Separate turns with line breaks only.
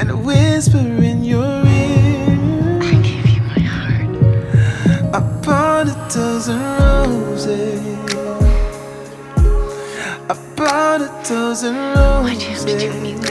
and whisper in your ear.
I gave you my heart.
I bought a dozen roses. I bought a dozen roses.
Why'd you have to do me